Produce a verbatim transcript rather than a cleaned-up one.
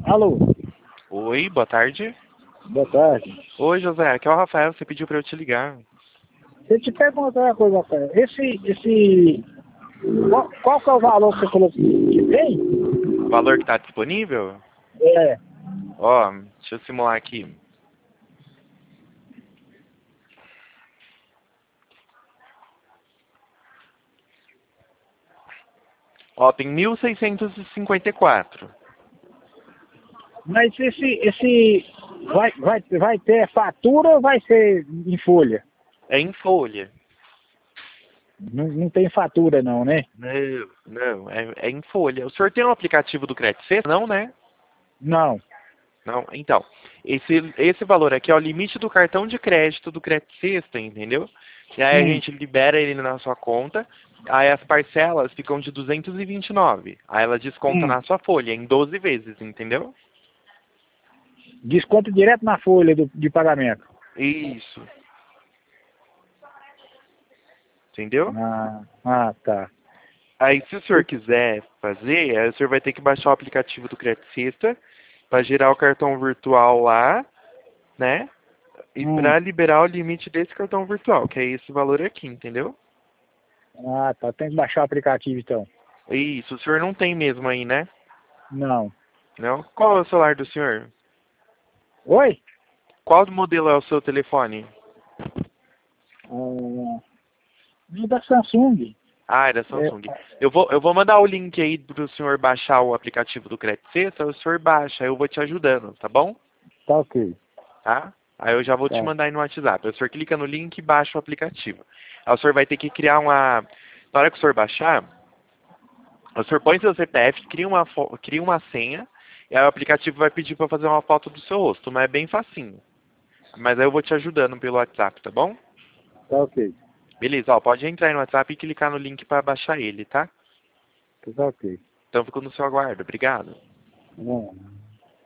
Alô, Oi, boa tarde. boa tarde. Oi, José, aqui é o Rafael, você pediu pra eu te ligar. Deixa eu te perguntar uma coisa, cara. Esse, esse, qual, qual que é o valor que você falou que tem? O valor que tá disponível? É, Ó, deixa eu simular aqui. Ó, tem mil seiscentos e cinquenta e quatro. mas esse, esse, vai, vai, vai ter fatura ou vai ser em folha? É em folha. Não, não tem fatura não, né? Não, não, é, é em folha. O senhor tem um aplicativo do Credit Sexta? Não, né? Não. Não, então, esse, esse valor aqui é o limite do cartão de crédito do Credit Sexta, entendeu? E aí a Hum, gente libera ele na sua conta, aí as parcelas ficam de duzentos e vinte e nove. Aí ela desconta hum. na sua folha em doze vezes, entendeu? Desconto direto na folha do, de pagamento. Isso, entendeu? Ah, ah, tá. Aí se o senhor quiser fazer, aí o senhor vai ter que baixar o aplicativo do Credit Sexta para gerar o cartão virtual lá, né? E Hum. para liberar o limite desse cartão virtual, que é esse valor aqui, entendeu? Ah, tá. Tem que baixar o aplicativo então. Isso, o senhor não tem mesmo aí, né? Não. Não? Qual é o celular do senhor? Oi? Qual modelo é o seu telefone? Ah, e da Samsung. Ah, é da É, Samsung. Eu vou, eu vou mandar o link aí para o senhor baixar o aplicativo do Credit Sexta, o senhor baixa, eu vou te ajudando, tá bom? tá ok. Tá? Aí eu já vou te Tá. mandar aí no WhatsApp. O senhor clica no link e baixa o aplicativo. Aí o senhor vai ter que criar uma... Na hora que o senhor baixar, o senhor põe seu C P F, cria uma, fo- cria uma senha, e aí o aplicativo vai pedir para fazer uma foto do seu rosto, mas é bem facinho. Mas aí eu vou te ajudando pelo WhatsApp, tá bom? Tá ok. Beleza, ó, pode entrar aí no WhatsApp e clicar no link para baixar ele, tá? Tá ok. Então fico no seu aguardo. Obrigado. Bom.